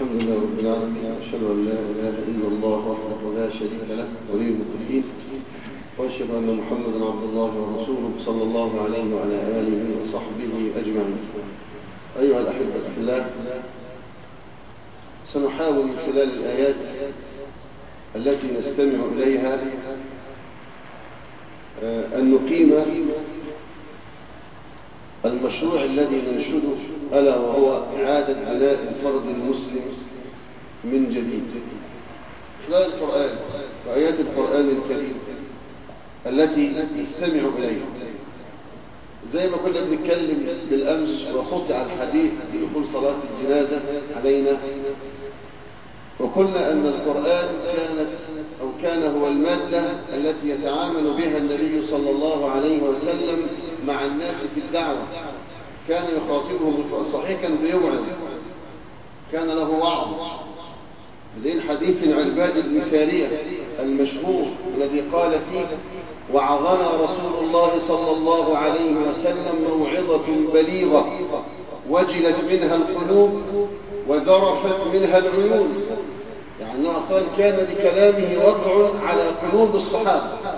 الحمد لله رب العالمين، أشهد أن لا إله إلا الله وحده لا شريك له ولي المتقين، وأشهد أن محمدا عبد الله ورسوله صلى الله عليه وعلى آله وصحبه أجمعين. أيها الأحبة في الله، سنحاول من خلال الآيات التي نستمع إليها أن نقيم المشروع الذي ننشده، ألا وهو إعادة بناء الفرد المسلم من جديد خلال القرآن وآيات القرآن الكريم التي نستمع إليها. زي ما كنا بنتكلم بالأمس وقطع الحديث بدخول صلاة الجنازة علينا، وقلنا أن القرآن كان هو المادة التي يتعامل بها النبي صلى الله عليه وسلم مع الناس في الدعوة. كان يخاطبهم صحيح، كان بيوعظ، كان له وعظ. بدين حديث العرباد بن سارية المشهور الذي قال فيه: وعظنا رسول الله صلى الله عليه وسلم موعظة بليغة وجلت منها القلوب وذرفت منها العيون. يعني أصلا كان لكلامه وقع على قلوب الصحابة،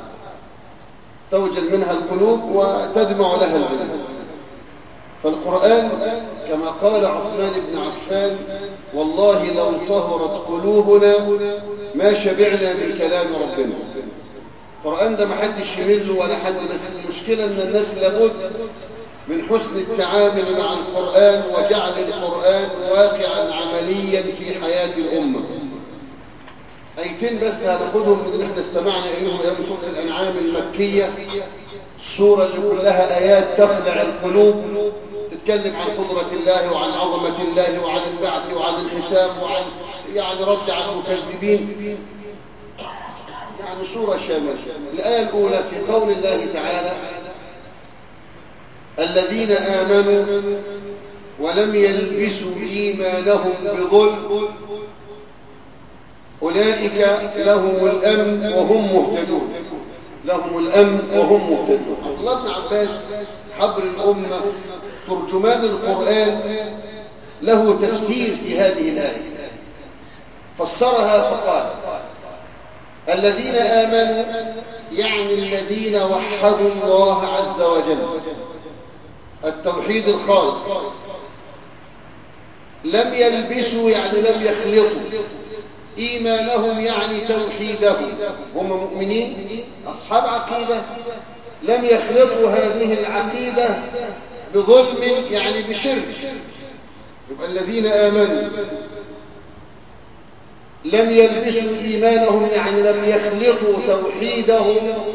توجل منها القلوب وتدمع لها العيون. فالقرآن كما قال عثمان بن عفان: والله لو طهرت قلوبنا ما شبعنا من كلام ربنا. القرآن ده ما حدش يمل ولا حد، بس المشكلة ان الناس لابد من حسن التعامل مع القرآن وجعل القرآن واقعا عمليا في حياة الأمة. آيتين بس هناخدهم من اللي احنا استمعنا إليهم أيام سورة الأنعام المكية، السورة اللي كلها آيات تخلع القلوب، تتكلم عن قدرة الله وعن عظمة الله وعن البعث وعن الحساب وعن رد على المكذبين. يعني سورة شاملة. الآية الأولى في قول الله تعالى: الذين آمنوا ولم يلبسوا إيمانهم بظلم أولئك لهم الأمن وهم مهتدون. لهم الأمن وهم مهتدون. عبد الله بن عباس حبر الأمة ترجمان القرآن له تفسير في هذه الآية، فسرها فقال: الذين آمنوا يعني الذين وحدوا الله عز وجل التوحيد الخالص، لم يلبسوا يعني لم يخلطوا، إيمانهم يعني توحيدهم، هم مؤمنين أصحاب عقيدة، لم يخلطوا هذه العقيدة بظلم يعني بشرك. يبقى الذين آمنوا لم يلبسوا إيمانهم يعني لم يخلطوا توحيدهم